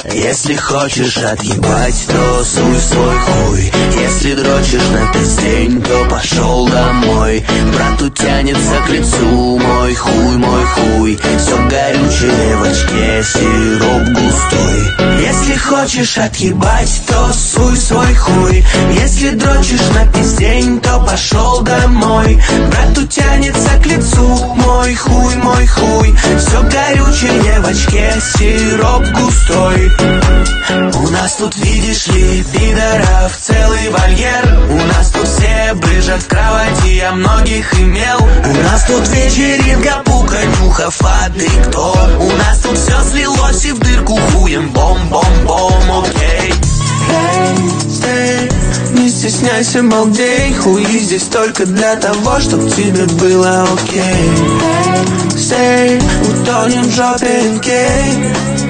Если хочешь отъебать, то суй свой хуй. Если дрочишь на пиздень, то пошел домой. Брату тянется к лицу мой хуй. Все горючее в очке, сироп густой. Если хочешь отъебать, то суй свой хуй. Если дрочишь на пиздень, то пошел домой. Брату тянется к лицу мой хуй. Все горючее в очке, сироп густой. У нас тут, видишь ли, пидоров целый вольер. У нас тут все брыжат в кровати, я многих имел. У нас тут вечеринка, пука, нюхов, а ты кто? У нас тут все слилось и в дырку хуем, бом-бом-бом, окей. Эй, не стесняйся, балдей, хуи здесь только для того, чтоб тебе было окей. Стей, утонем в жопе инкей.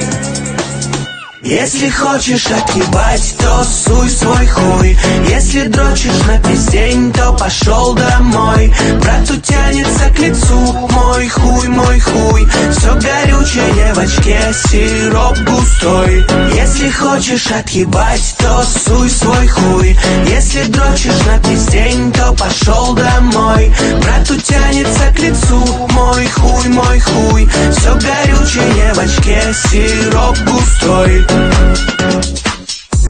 Если хочешь отъебать, то суй свой хуй. Если дрочишь на пиздень, то пошел домой. Брату тянется к лицу мой хуй. Все горючее в очке, сироп густой. Если хочешь отъебать, то суй свой хуй. Если дрочишь на пиздень, то пошел домой. Брату тянется к лицу мой хуй. Все горючее в очке, сироп густой.